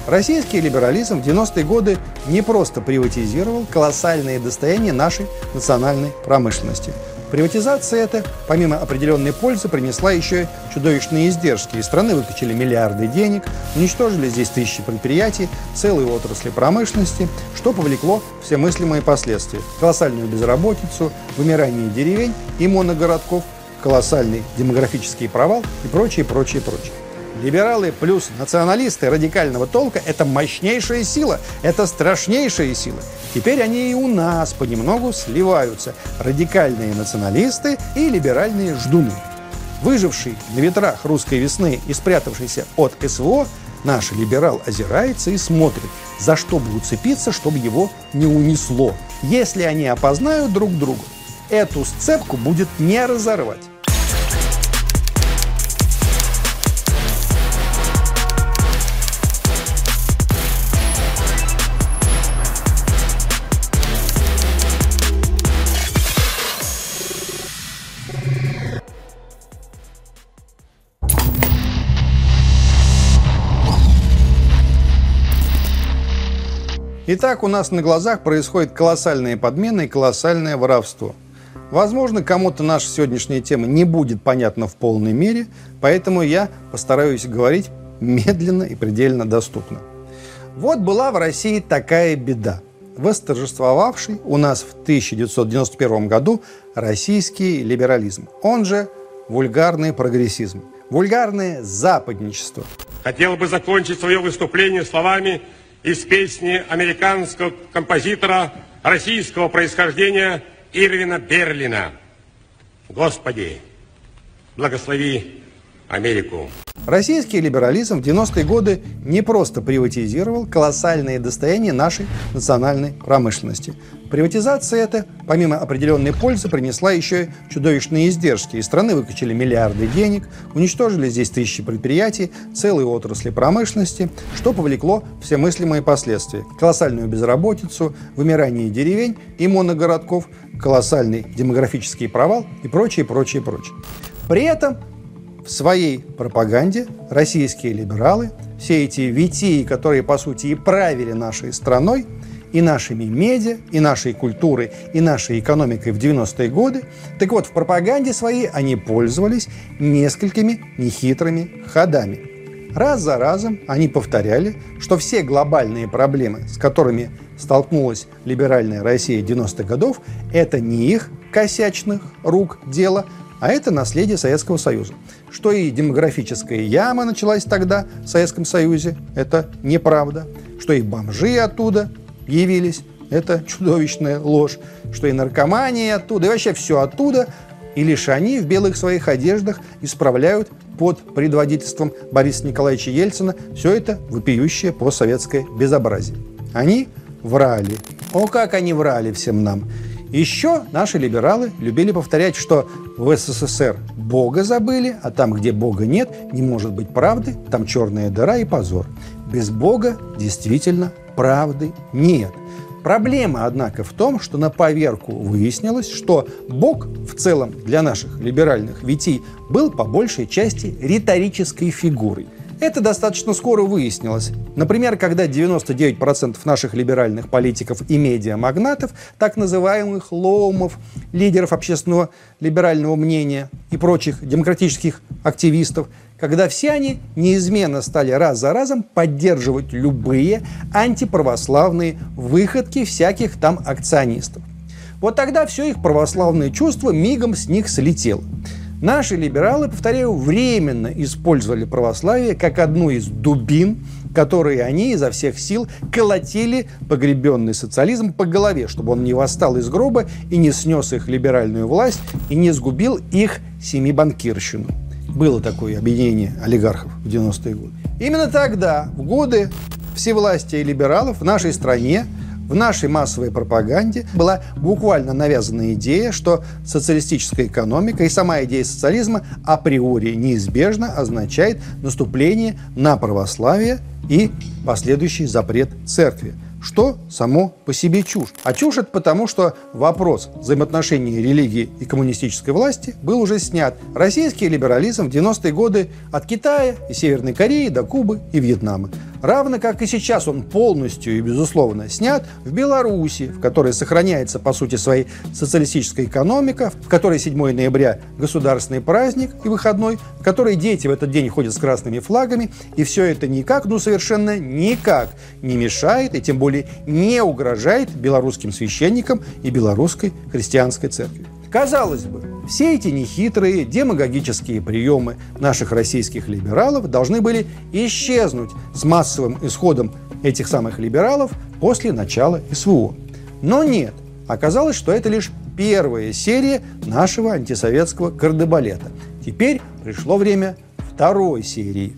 Российский либерализм в 90-е годы не просто приватизировал колоссальные достояния нашей национальной промышленности. Приватизация эта, помимо определенной пользы, принесла еще и чудовищные издержки. Из страны выкачали миллиарды денег, уничтожили здесь тысячи предприятий, целые отрасли промышленности, что повлекло все мыслимые последствия. Колоссальную безработицу, вымирание деревень и моногородков, колоссальный демографический провал и прочее, прочее, прочее. Либералы плюс националисты радикального толка – это мощнейшая сила, это страшнейшая сила. Теперь они и у нас понемногу сливаются – радикальные националисты и либеральные ждуны. Выживший на ветрах русской весны и спрятавшийся от СВО, наш либерал озирается и смотрит, за что бы уцепиться, чтобы его не унесло. Если они опознают друг друга, эту сцепку будет не разорвать. Итак, у нас на глазах происходит колоссальная подмена и колоссальное воровство. Возможно, кому-то наша сегодняшняя тема не будет понятна в полной мере, поэтому я постараюсь говорить медленно и предельно доступно. Вот была в России такая беда. Восторжествовавший у нас в 1991 году российский либерализм, он же вульгарный прогрессизм, вульгарное западничество. Хотел бы закончить свое выступление словами из песни американского композитора российского происхождения Ирвина Берлина. Господи, благослови Америку. Российский либерализм в 90-е годы не просто приватизировал колоссальные достояния нашей национальной промышленности. Приватизация эта, помимо определенной пользы, принесла еще и чудовищные издержки. Из страны выкачали миллиарды денег, уничтожили здесь тысячи предприятий, целые отрасли промышленности, что повлекло все мыслимые последствия. Колоссальную безработицу, вымирание деревень и моногородков, колоссальный демографический провал и прочее, прочее, прочее. При этом в своей пропаганде российские либералы, все эти витии, которые, по сути, и правили нашей страной, и нашими медиа, и нашей культурой, и нашей экономикой в 90-е годы, так вот, в пропаганде своей они пользовались несколькими нехитрыми ходами. Раз за разом они повторяли, что все глобальные проблемы, с которыми столкнулась либеральная Россия 90-х годов, это не их косячных рук дело, а это наследие Советского Союза. Что и демографическая яма началась тогда в Советском Союзе, это неправда. Что и бомжи оттуда явились, это чудовищная ложь. Что и наркомания оттуда, и вообще все оттуда. И лишь они в белых своих одеждах исправляют под предводительством Бориса Николаевича Ельцина все это вопиющее постсоветское безобразие. Они врали. О, как они врали всем нам! Еще наши либералы любили повторять, что в СССР Бога забыли, а там, где Бога нет, не может быть правды, там черная дыра и позор. Без Бога действительно правды нет. Проблема, однако, в том, что на поверку выяснилось, что Бог в целом для наших либеральных витий был по большей части риторической фигурой. Это достаточно скоро выяснилось. Например, когда 99% наших либеральных политиков и медиамагнатов, так называемых лоумов, лидеров общественного либерального мнения и прочих демократических активистов, когда все они неизменно стали раз за разом поддерживать любые антиправославные выходки всяких там акционистов. Вот тогда все их православное чувство мигом с них слетело. Наши либералы, повторяю, временно использовали православие как одну из дубин, которые они изо всех сил колотили погребенный социализм по голове, чтобы он не восстал из гроба и не снес их либеральную власть и не сгубил их семибанкирщину. Было такое объединение олигархов в 90-е годы. Именно тогда, в годы всевластия либералов в нашей стране, в нашей массовой пропаганде была буквально навязана идея, что социалистическая экономика и сама идея социализма априори неизбежно означает наступление на православие и последующий запрет церкви, что само по себе чушь. А чушь это потому, что вопрос взаимоотношений религии и коммунистической власти был уже снят. Российский либерализм в 90-е годы от Китая и Северной Кореи до Кубы и Вьетнама. Равно как и сейчас он полностью и безусловно снят в Беларуси, в которой сохраняется по сути своей социалистическая экономика, в которой 7 ноября государственный праздник и выходной, в которой дети в этот день ходят с красными флагами, и все это никак, ну совершенно никак не мешает и тем более не угрожает белорусским священникам и белорусской христианской церкви. Казалось бы, все эти нехитрые демагогические приемы наших российских либералов должны были исчезнуть с массовым исходом этих самых либералов после начала СВО. Но нет, оказалось, что это лишь первая серия нашего антисоветского кардебалета. Теперь пришло время второй серии.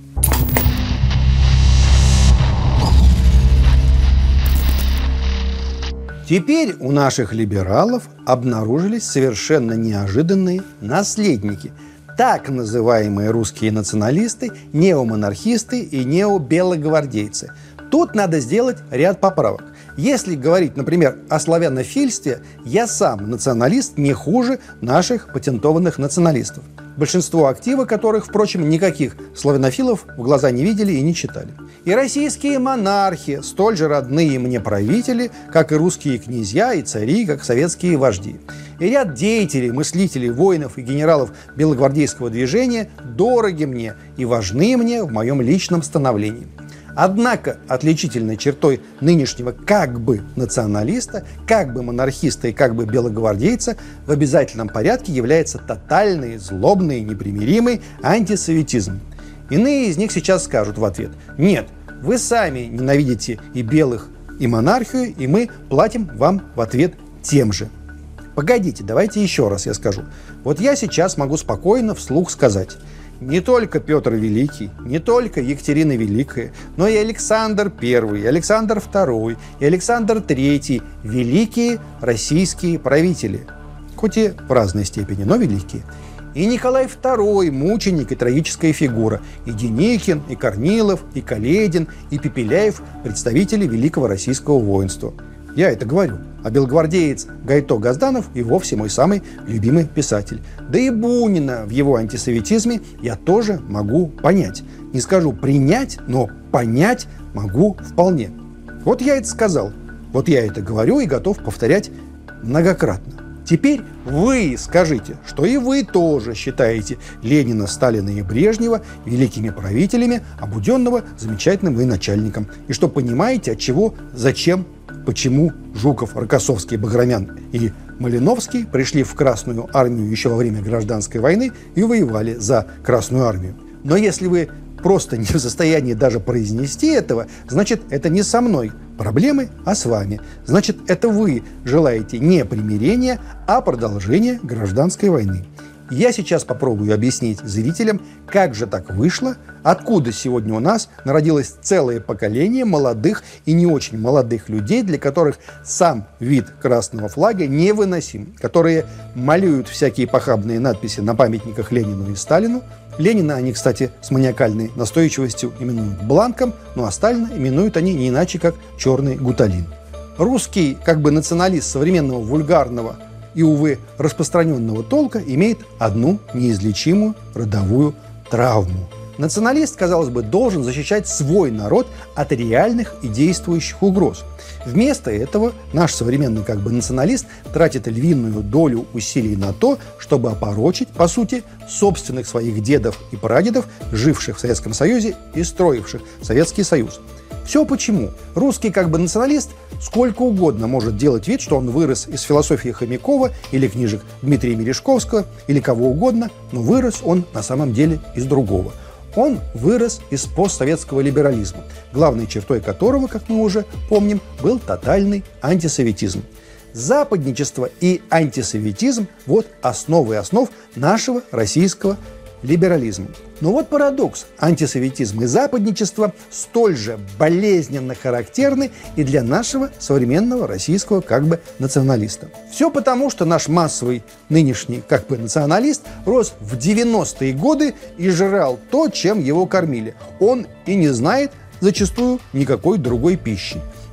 Теперь у наших либералов обнаружились совершенно неожиданные наследники. Так называемые русские националисты, неомонархисты и необелогвардейцы. Тут надо сделать ряд поправок. Если говорить, например, о славянофильстве, я сам националист не хуже наших патентованных националистов. Большинство актива которых, впрочем, никаких славянофилов в глаза не видели и не читали. И российские монархи столь же родные мне правители, как и русские князья и цари, как советские вожди. И ряд деятелей, мыслителей, воинов и генералов белогвардейского движения дороги мне и важны мне в моем личном становлении. Однако отличительной чертой нынешнего как бы националиста, как бы монархиста и как бы белогвардейца в обязательном порядке является тотальный, злобный, непримиримый антисоветизм. Иные из них сейчас скажут в ответ: нет, вы сами ненавидите и белых, и монархию, и мы платим вам в ответ тем же. Погодите, давайте еще раз я скажу. Вот я сейчас могу спокойно вслух сказать: не только Петр Великий, не только Екатерина Великая, но и Александр I, и Александр II, и Александр III – великие российские правители. Хоть и в разной степени, но великие. И Николай II – мученик и трагическая фигура. И Деникин, и Корнилов, и Каледин, и Пепеляев – представители великого российского воинства. Я это говорю. А белогвардеец Гайто Газданов и вовсе мой самый любимый писатель. Да и Бунина в его антисоветизме я тоже могу понять. Не скажу принять, но понять могу вполне. Вот я это сказал. Вот я это говорю и готов повторять многократно. Теперь вы скажите, что и вы тоже считаете Ленина, Сталина и Брежнева великими правителями, а Буденного замечательным военачальником. И что понимаете, от чего, зачем, почему Жуков, Рокоссовский, Баграмян и Малиновский пришли в Красную армию еще во время Гражданской войны и воевали за Красную армию. Но если вы просто не в состоянии даже произнести этого, значит, это не со мной проблемы, а с вами. Значит, это вы желаете не примирения, а продолжения Гражданской войны. Я сейчас попробую объяснить зрителям, как же так вышло, откуда сегодня у нас народилось целое поколение молодых и не очень молодых людей, для которых сам вид красного флага невыносим, которые малюют всякие похабные надписи на памятниках Ленину и Сталину. Ленина они, кстати, с маниакальной настойчивостью именуют бланком, ну а Сталина именуют они не иначе, как черный гуталин. Русский, как бы националист современного вульгарного и, увы, распространенного толка имеет одну неизлечимую родовую травму. Националист, казалось бы, должен защищать свой народ от реальных и действующих угроз. Вместо этого наш современный как бы националист тратит львиную долю усилий на то, чтобы опорочить, по сути, собственных своих дедов и прадедов, живших в Советском Союзе и строивших Советский Союз. Все почему? Русский как бы националист сколько угодно может делать вид, что он вырос из философии Хомякова или книжек Дмитрия Мережковского или кого угодно, но вырос он на самом деле из другого. Он вырос из постсоветского либерализма, главной чертой которого, как мы уже помним, был тотальный антисоветизм. Западничество и антисоветизм – вот основы основ нашего российского либерализма. Но вот парадокс. Антисоветизм и западничество столь же болезненно характерны и для нашего современного российского как бы националиста. Все потому, что наш массовый нынешний как бы националист рос в 90-е годы и жрал то, чем его кормили. Он и не знает зачастую никакой другой пищи.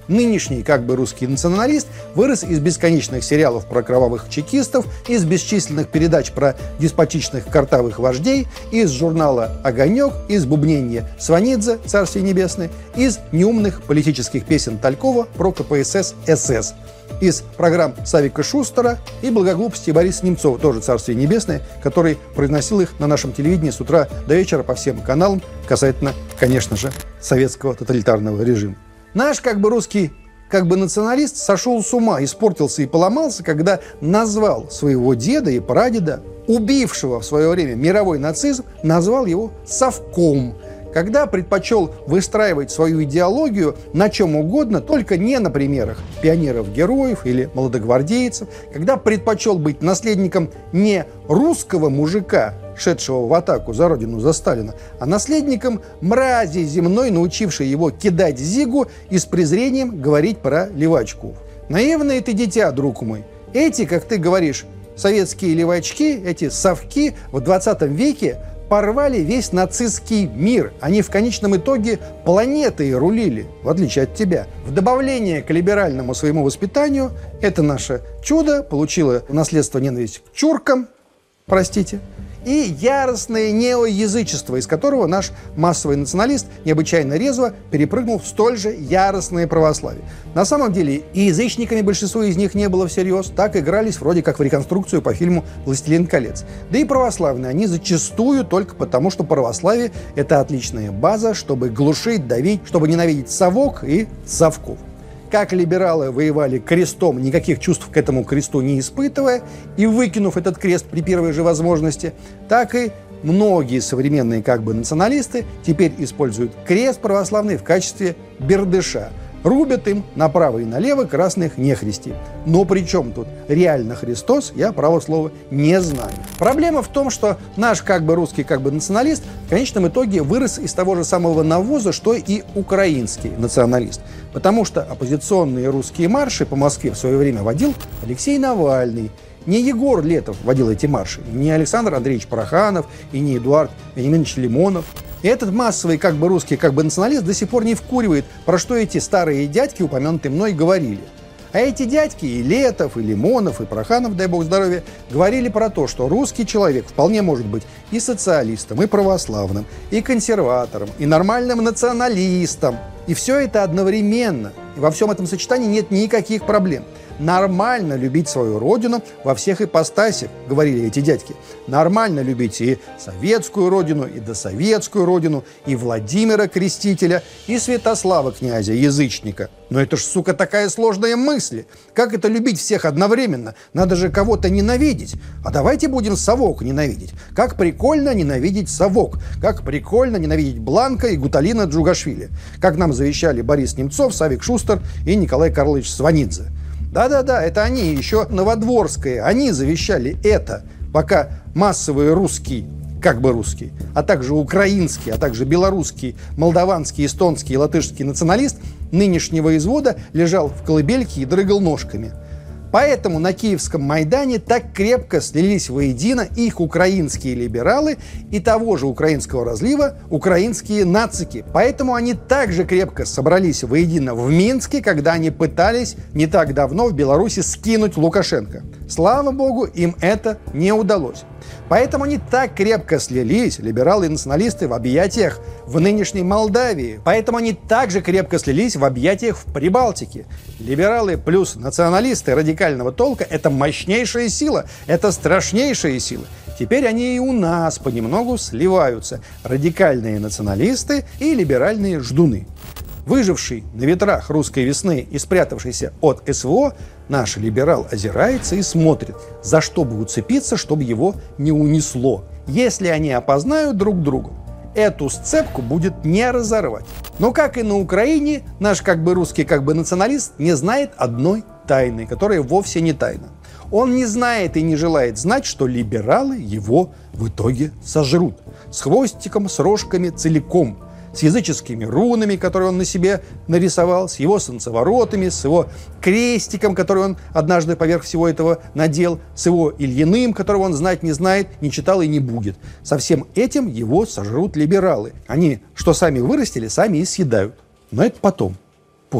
Нынешний как бы русский националист вырос из бесконечных сериалов про кровавых чекистов, из бесчисленных передач про деспотичных картавых вождей, из журнала «Огонек», из бубнения Сванидзе, царствие небесное, из неумных политических песен Талькова про КПСС СС, из программ Савика Шустера и благоглупости Бориса Немцова, тоже царствие небесное, который произносил их на нашем телевидении с утра до вечера по всем каналам касательно, конечно же, советского тоталитарного режима. Наш как бы русский как бы националист сошел с ума, испортился и поломался, когда назвал своего деда и прадеда, убившего в свое время мировой нацизм, назвал его совком, когда предпочел выстраивать свою идеологию на чем угодно, только не на примерах пионеров-героев или молодогвардейцев, когда предпочел быть наследником не русского мужика, шедшего в атаку за родину, за Сталина, а наследником мрази земной, научившей его кидать зигу и с презрением говорить про левачков. Наивное ты дитя, друг мой. Эти, как ты говоришь, советские левачки, эти совки в 20 веке порвали весь нацистский мир. Они в конечном итоге планетой рулили, в отличие от тебя. В добавление к либеральному своему воспитанию это наше чудо получило в наследство ненависть к чуркам, простите, и яростное неоязычество, из которого наш массовый националист необычайно резво перепрыгнул в столь же яростное православие. На самом деле и язычниками большинство из них не было всерьез, так игрались вроде как в реконструкцию по фильму «Властелин колец». Да и православные они зачастую только потому, что православие – это отличная база, чтобы глушить, давить, чтобы ненавидеть совок и совков. Как либералы воевали крестом, никаких чувств к этому кресту не испытывая и выкинув этот крест при первой же возможности, так и многие современные как бы националисты теперь используют крест православный в качестве бердыша. Рубят им направо и налево красных нехристей. Но при чем тут реально Христос, я, право слова, не знаю. Проблема в том, что наш как бы русский как бы националист в конечном итоге вырос из того же самого навоза, что и украинский националист. Потому что оппозиционные русские марши по Москве в свое время водил Алексей Навальный. Не Егор Летов водил эти марши, не Александр Андреевич Пороханов и не Эдуард Вениаминович Лимонов. И этот массовый как бы русский как бы националист до сих пор не вкуривает, про что эти старые дядьки, упомянутые мной, говорили. А эти дядьки, и Летов, и Лимонов, и Пороханов, дай бог здоровья, говорили про то, что русский человек вполне может быть и социалистом, и православным, и консерватором, и нормальным националистом. И все это одновременно. И во всем этом сочетании нет никаких проблем. Нормально любить свою родину во всех ипостасях, говорили эти дядьки. Нормально любить и советскую родину, и досоветскую родину, и Владимира Крестителя, и Святослава князя, язычника. Но это ж, сука, такая сложная мысль. Как это любить всех одновременно? Надо же кого-то ненавидеть. А давайте будем совок ненавидеть. Как прикольно ненавидеть совок. Как прикольно ненавидеть Бланка и Гуталина Джугашвили. Как нам завещали Борис Немцов, Савик Шустер и Николай Карлович Сванидзе. Да-да-да, это они, еще Новодворская, они завещали это, пока массовый русский, как бы русский, а также украинский, а также белорусский, молдаванский, эстонский и латышский националист нынешнего извода лежал в колыбельке и дрыгал ножками. Поэтому на Киевском Майдане так крепко слились воедино их украинские либералы и того же украинского разлива украинские нацики. Поэтому они также крепко собрались воедино в Минске, когда они пытались не так давно в Беларуси скинуть Лукашенко. Слава богу, им это не удалось. Поэтому они так крепко слились, либералы и националисты, в объятиях в нынешней Молдавии. Поэтому они также крепко слились в объятиях в Прибалтике. Либералы плюс националисты радикального толка – это мощнейшая сила, это страшнейшая сила. Теперь они и у нас понемногу сливаются. Радикальные националисты и либеральные ждуны. Выживший на ветрах русской весны и спрятавшийся от СВО, наш либерал озирается и смотрит, за что бы уцепиться, чтобы его не унесло. Если они опознают друг друга, эту сцепку будет не разорвать. Но, как и на Украине, наш как бы русский как бы националист не знает одной тайны, которая вовсе не тайна. Он не знает и не желает знать, что либералы его в итоге сожрут. С хвостиком, с рожками целиком. С языческими рунами, которые он на себе нарисовал, с его солнцеворотами, с его крестиком, который он однажды поверх всего этого надел, с его Ильиным, которого он знать не знает, не читал и не будет. Со всем этим его сожрут либералы. Они, что сами вырастили, сами и съедают. Но это потом, позже.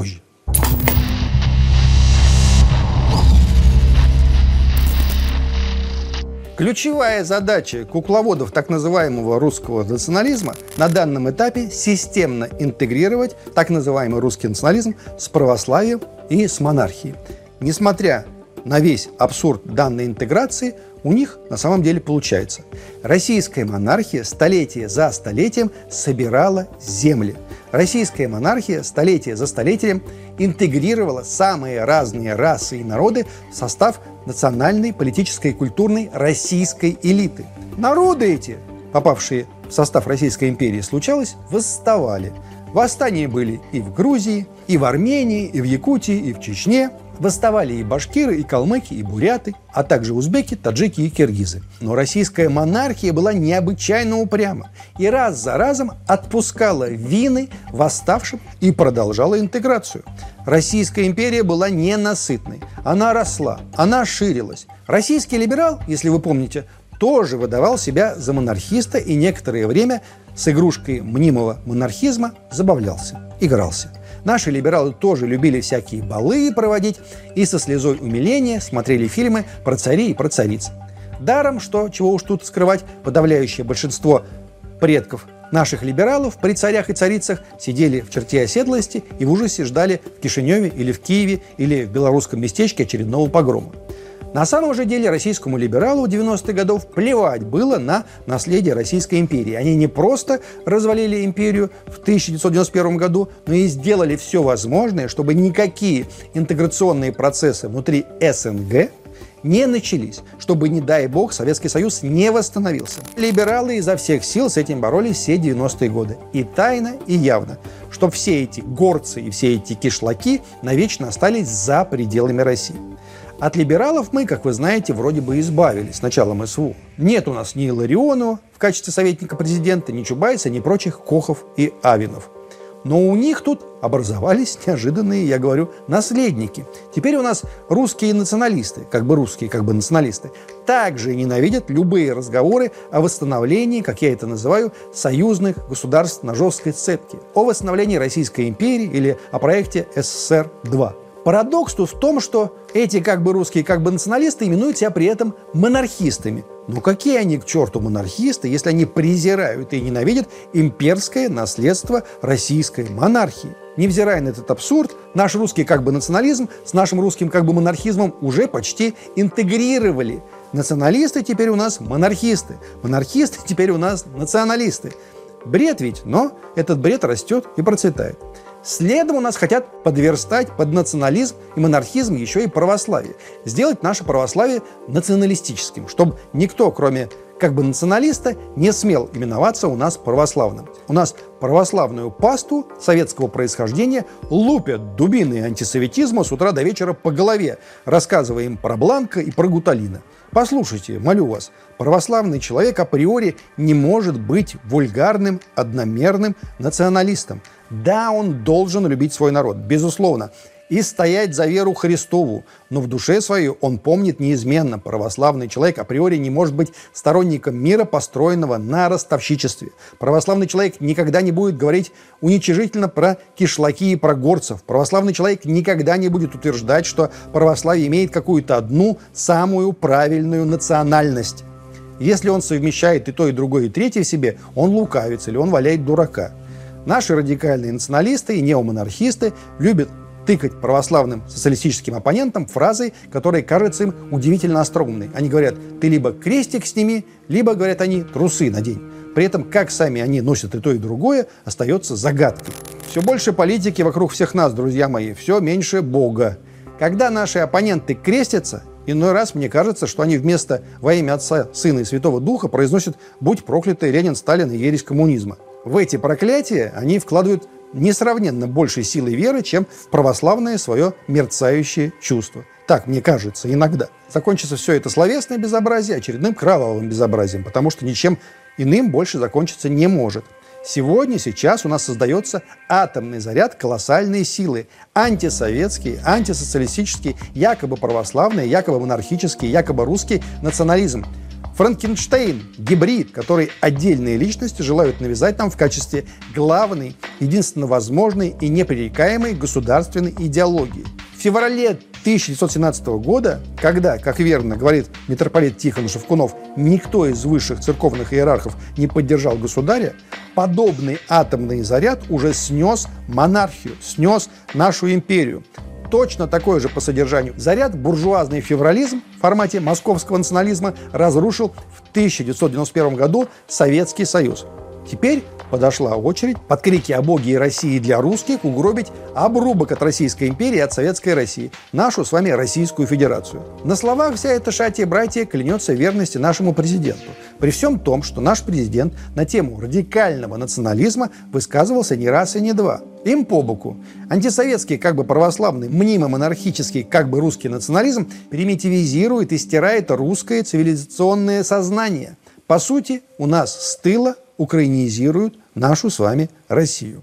Ключевая задача кукловодов так называемого русского национализма на данном этапе системно интегрировать так называемый русский национализм с православием и с монархией. Несмотря на весь абсурд данной интеграции, у них на самом деле получается. Российская монархия столетие за столетием собирала земли. Российская монархия столетие за столетием интегрировала самые разные расы и народы в состав национальной, политической и культурной российской элиты. Народы эти, попавшие в состав Российской империи, случалось, восставали. Восстания были и в Грузии, и в Армении, и в Якутии, и в Чечне. Восставали и башкиры, и калмыки, и буряты, а также узбеки, таджики и киргизы. Но российская монархия была необычайно упряма и раз за разом отпускала вины восставшим и продолжала интеграцию. Российская империя была ненасытной. Она росла, она ширилась. Российский либерал, если вы помните, тоже выдавал себя за монархиста и некоторое время с игрушкой мнимого монархизма забавлялся, игрался. Наши либералы тоже любили всякие балы проводить и со слезой умиления смотрели фильмы про царей и про цариц. Даром, что, чего уж тут скрывать, подавляющее большинство предков наших либералов при царях и царицах сидели в черте оседлости и в ужасе ждали в Кишиневе или в Киеве или в белорусском местечке очередного погрома. На самом же деле российскому либералу 90-х годов плевать было на наследие Российской империи. Они не просто развалили империю в 1991 году, но и сделали все возможное, чтобы никакие интеграционные процессы внутри СНГ не начались, чтобы, не дай бог, Советский Союз не восстановился. Либералы изо всех сил с этим боролись все 90-е годы. И тайно, и явно, чтобы все эти горцы и все эти кишлаки навечно остались за пределами России. От либералов мы, как вы знаете, вроде бы избавились с началом СВО. Нет у нас ни Илларионова в качестве советника президента, ни Чубайса, ни прочих Кохов и Авинов. Но у них тут образовались неожиданные, я говорю, наследники. Теперь у нас русские националисты, как бы русские, как бы националисты, также ненавидят любые разговоры о восстановлении, как я это называю, союзных государств на жесткой цепке, о восстановлении Российской империи или о проекте СССР-2. Парадокс тут в том, что эти как бы русские, как бы националисты именуют себя при этом монархистами. Но какие они к черту монархисты, если они презирают и ненавидят имперское наследство российской монархии? Невзирая на этот абсурд, наш русский как бы национализм с нашим русским как бы монархизмом уже почти интегрировали. Националисты теперь у нас монархисты, монархисты теперь у нас националисты. Бред ведь, но этот бред растет и процветает. Следом у нас хотят подверстать под национализм и монархизм еще и православие. Сделать наше православие националистическим, чтобы никто, кроме как бы националиста, не смел именоваться у нас православным. У нас православную пасту советского происхождения лупят дубины антисоветизма с утра до вечера по голове, рассказывая им про Бланка и про Гуталина. Послушайте, молю вас, православный человек априори не может быть вульгарным, одномерным националистом. Да, он должен любить свой народ, безусловно, и стоять за веру Христову, но в душе своей он помнит неизменно: православный человек априори не может быть сторонником мира, построенного на ростовщичестве. Православный человек никогда не будет говорить уничижительно про кишлаки и про горцев. Православный человек никогда не будет утверждать, что православие имеет какую-то одну самую правильную национальность. Если он совмещает и то, и другое, и третье в себе, он лукавец или он валяет дурака. Наши радикальные националисты и неомонархисты любят тыкать православным социалистическим оппонентам фразой, которая кажется им удивительно остроумной. Они говорят: ты либо крестик сними, либо, говорят они, трусы надень. При этом, как сами они носят и то, и другое, остается загадкой. Все больше политики вокруг всех нас, друзья мои, все меньше Бога. Когда наши оппоненты крестятся, иной раз мне кажется, что они вместо «во имя Отца, Сына и Святого Духа» произносят «будь проклятый Ленин, Сталин и ересь коммунизма». В эти проклятия они вкладывают несравненно большей силы веры, чем в православное свое мерцающее чувство. Так мне кажется иногда. Закончится все это словесное безобразие очередным кровавым безобразием, потому что ничем иным больше закончиться не может. Сегодня, сейчас у нас создается атомный заряд колоссальной силы. Антисоветский, антисоциалистический, якобы православный, якобы монархический, якобы русский национализм. Франкенштейн, гибрид, который отдельные личности желают навязать нам в качестве главной, единственно возможной и непререкаемой государственной идеологии. В феврале 1917 года, когда, как верно говорит митрополит Тихон Шевкунов, никто из высших церковных иерархов не поддержал государя, подобный атомный заряд уже снес монархию, снес нашу империю. Точно такой же по содержанию заряд буржуазный феврализм в формате московского национализма разрушил в 1991 году Советский Союз. Теперь подошла очередь под крики о Боге и России для русских угробить обрубок от Российской империи и от Советской России, нашу с вами Российскую Федерацию. На словах вся эта шатия-братья клянется верности нашему президенту, при всем том, что наш президент на тему радикального национализма высказывался не раз и не два. Им по боку. Антисоветский, как бы православный, мнимо-монархический, как бы русский национализм примитивизирует и стирает русское цивилизационное сознание. По сути, у нас с тыла украинизируют нашу с вами Россию.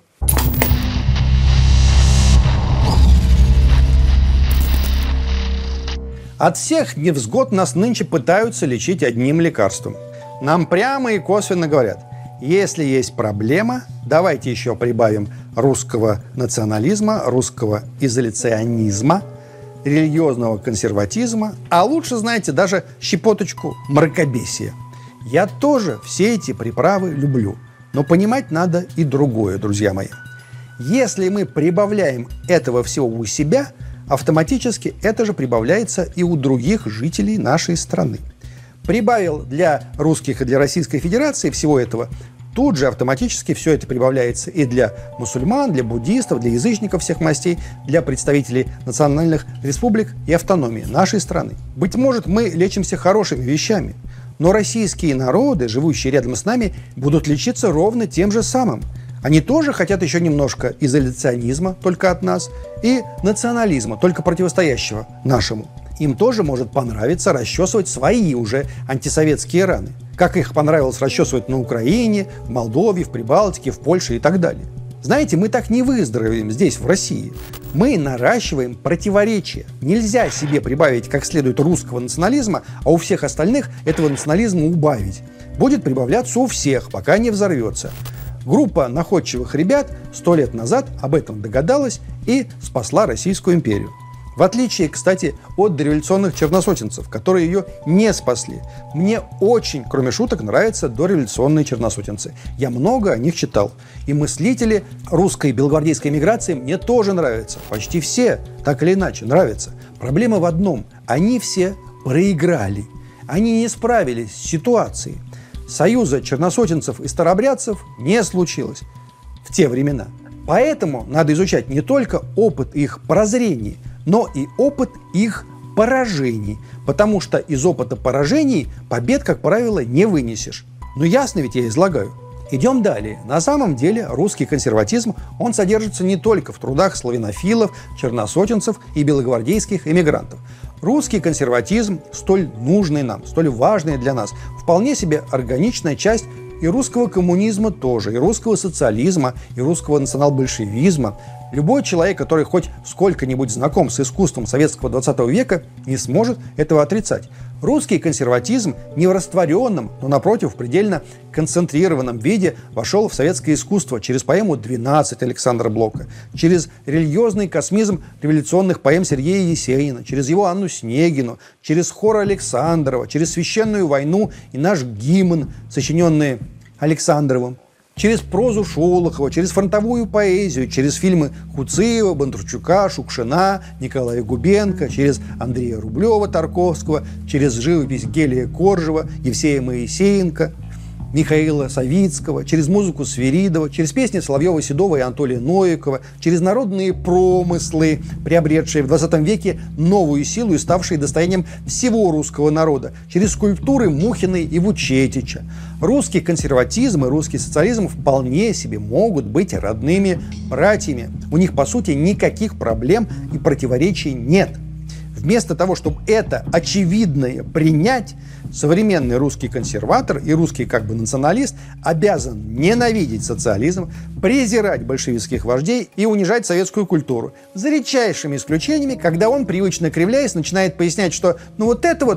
От всех невзгод нас нынче пытаются лечить одним лекарством. Нам прямо и косвенно говорят: если есть проблема, давайте еще прибавим русского национализма, русского изоляционизма, религиозного консерватизма, а лучше, знаете, даже щепоточку мракобесия. Я тоже все эти приправы люблю, но понимать надо и другое, друзья мои. Если мы прибавляем этого всего у себя, автоматически это же прибавляется и у других жителей нашей страны. Прибавил для русских и для Российской Федерации всего этого, тут же автоматически все это прибавляется и для мусульман, для буддистов, для язычников всех мастей, для представителей национальных республик и автономии нашей страны. Быть может, мы лечимся хорошими вещами, но российские народы, живущие рядом с нами, будут лечиться ровно тем же самым. Они тоже хотят еще немножко изоляционизма, только от нас, и национализма, только противостоящего нашему. Им тоже может понравиться расчесывать свои уже антисоветские раны, как их понравилось расчесывать на Украине, в Молдове, в Прибалтике, в Польше и так далее. Знаете, мы так не выздоровеем здесь, в России. Мы наращиваем противоречия. Нельзя себе прибавить как следует русского национализма, а у всех остальных этого национализма убавить. Будет прибавляться у всех, пока не взорвется. Группа находчивых ребят 100 лет назад об этом догадалась и спасла Российскую империю. В отличие, кстати, от дореволюционных черносотенцев, которые ее не спасли. Мне очень, кроме шуток, нравятся дореволюционные черносотенцы. Я много о них читал. И мыслители русской белогвардейской эмиграции мне тоже нравятся. Почти все, так или иначе, нравятся. Проблема в одном. Они все проиграли. Они не справились с ситуацией. Союза черносотенцев и старообрядцев не случилось в те времена. Поэтому надо изучать не только опыт их прозрений, но и опыт их поражений. Потому что из опыта поражений побед, как правило, не вынесешь. Ну ясно ведь я излагаю. Идем далее. На самом деле русский консерватизм, он содержится не только в трудах славянофилов, черносотенцев и белогвардейских эмигрантов. Русский консерватизм, столь нужный нам, столь важный для нас, вполне себе органичная часть и русского коммунизма тоже, и русского социализма, и русского национал-большевизма. Любой человек, который хоть сколько-нибудь знаком с искусством советского 20 века, не сможет этого отрицать. Русский консерватизм не в растворенном, но, напротив, в предельно концентрированном виде вошел в советское искусство через поэму «12» Александра Блока, через религиозный космизм революционных поэм Сергея Есенина, через его Анну Снегину, через хор Александрова, через священную войну и наш гимн, сочиненный Александровым, через прозу Шолохова, через фронтовую поэзию, через фильмы Хуциева, Бондарчука, Шукшина, Николая Губенко, через Андрея Рублева, Тарковского, через живопись Гелия Коржева, Евсея Моисеенко, Михаила Савицкого, через музыку Свиридова, через песни Соловьева-Седова и Анатолия Новикова, через народные промыслы, приобретшие в 20 веке новую силу и ставшие достоянием всего русского народа, через скульптуры Мухина и Вучетича. Русский консерватизм и русский социализм вполне себе могут быть родными братьями. У них, по сути, никаких проблем и противоречий нет. Вместо того, чтобы это очевидное принять, современный русский консерватор и русский националист обязан ненавидеть социализм, презирать большевистских вождей и унижать советскую культуру. За редчайшими исключениями, когда он, привычно кривляясь, начинает пояснять, что вот это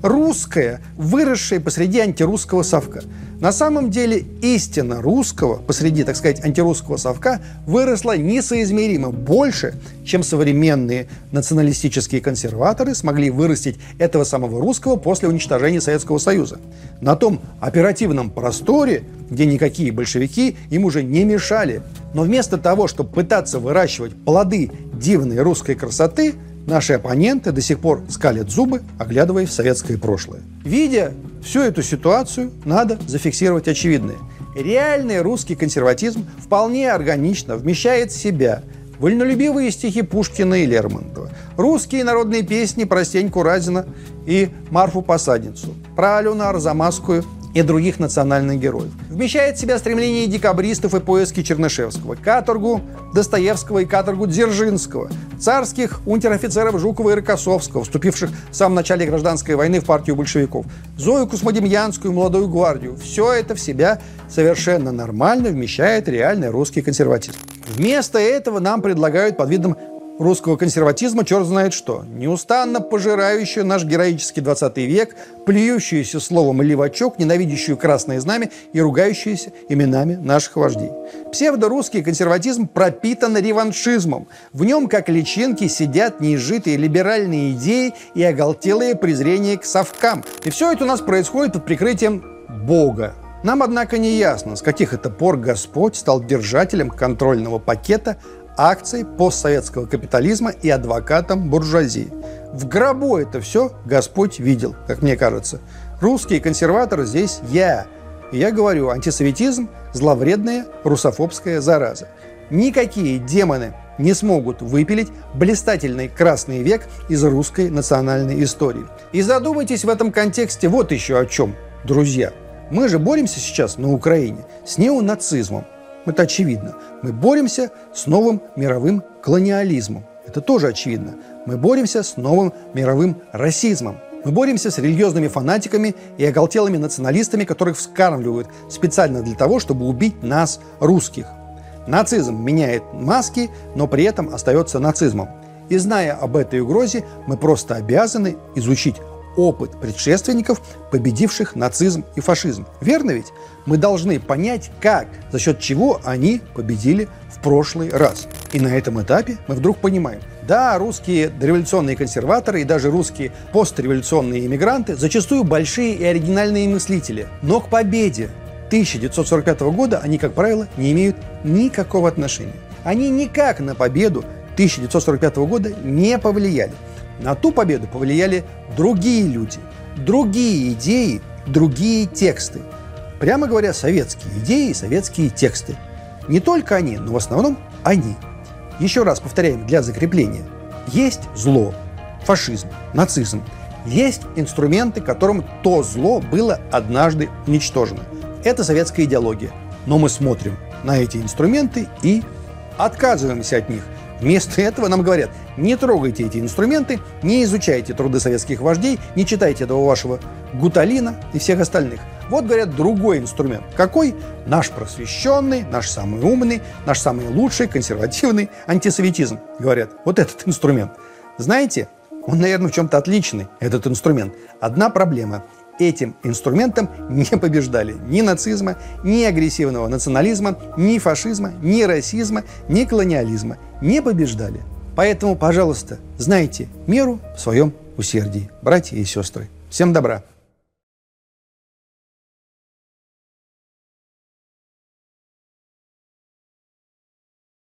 русское, выросшее посреди антирусского совка. На самом деле истина русского посреди, так сказать, антирусского совка выросла несоизмеримо больше, чем современные националистические консерваторы смогли вырастить этого самого русского после уничтожения Советского Союза. На том оперативном просторе, где никакие большевики им уже не мешали. Но вместо того, чтобы пытаться выращивать плоды дивной русской красоты, наши оппоненты до сих пор скалят зубы, оглядываясь в советское прошлое. Видя всю эту ситуацию, надо зафиксировать очевидное. Реальный русский консерватизм вполне органично вмещает в себя вольнолюбивые стихи Пушкина и Лермонтова, русские народные песни про Стеньку Разина и Марфу Посадницу, про Алену Арзамасскую и других национальных героев. Вмещает в себя стремление декабристов и поиски Чернышевского, каторгу Достоевского и каторгу Дзержинского, царских унтер-офицеров Жукова и Рокоссовского, вступивших в самом начале гражданской войны в партию большевиков, Зою Космодемьянскую, молодую гвардию. Все это в себя совершенно нормально вмещает реальный русский консерватизм. Вместо этого нам предлагают под видом русского консерватизма черт знает что, неустанно пожирающую наш героический 20 век, плюющуюся словом левачок, ненавидящую красное знамя и ругающуюся именами наших вождей. Псевдорусский консерватизм пропитан реваншизмом. В нем, как личинки, сидят неизжитые либеральные идеи и оголтелое презрение к совкам. И все это у нас происходит под прикрытием Бога. Нам, однако, не ясно, с каких это пор Господь стал держателем контрольного пакета акций постсоветского капитализма и адвокатом буржуазии. В гробу это все Господь видел, как мне кажется. Русские консерваторы здесь я. И я говорю, антисоветизм – зловредная русофобская зараза. Никакие демоны не смогут выпилить блистательный красный век из русской национальной истории. И задумайтесь в этом контексте вот еще о чем, друзья. Мы же боремся сейчас на Украине с неонацизмом. Это очевидно. Мы боремся с новым мировым колониализмом. Это тоже очевидно. Мы боремся с новым мировым расизмом. Мы боремся с религиозными фанатиками и оголтелыми националистами, которых вскармливают специально для того, чтобы убить нас, русских. Нацизм меняет маски, но при этом остается нацизмом. И зная об этой угрозе, мы просто обязаны изучить опыт предшественников, победивших нацизм и фашизм. Верно ведь? Мы должны понять, как, за счет чего они победили в прошлый раз. И на этом этапе мы вдруг понимаем, да, русские дореволюционные консерваторы и даже русские постреволюционные иммигранты зачастую большие и оригинальные мыслители, но к победе 1945 года они, как правило, не имеют никакого отношения. Они никак на победу 1945 года не повлияли. На ту победу повлияли другие люди, другие идеи, другие тексты. Прямо говоря, советские идеи и советские тексты. Не только они, но в основном они. Еще раз повторяем для закрепления. Есть зло, фашизм, нацизм. Есть инструменты, которым то зло было однажды уничтожено. Это советская идеология. Но мы смотрим на эти инструменты и отказываемся от них. Вместо этого нам говорят, не трогайте эти инструменты, не изучайте труды советских вождей, не читайте этого вашего Гуталина и всех остальных. Вот, говорят, другой инструмент. Какой? Наш просвещенный, наш самый умный, наш самый лучший, консервативный антисоветизм. Говорят, вот этот инструмент. Знаете, он, наверное, в чем-то отличный, этот инструмент. Одна проблема. Этим инструментом не побеждали ни нацизма, ни агрессивного национализма, ни фашизма, ни расизма, ни колониализма. Не побеждали. Поэтому, пожалуйста, знайте меру в своем усердии, братья и сестры. Всем добра!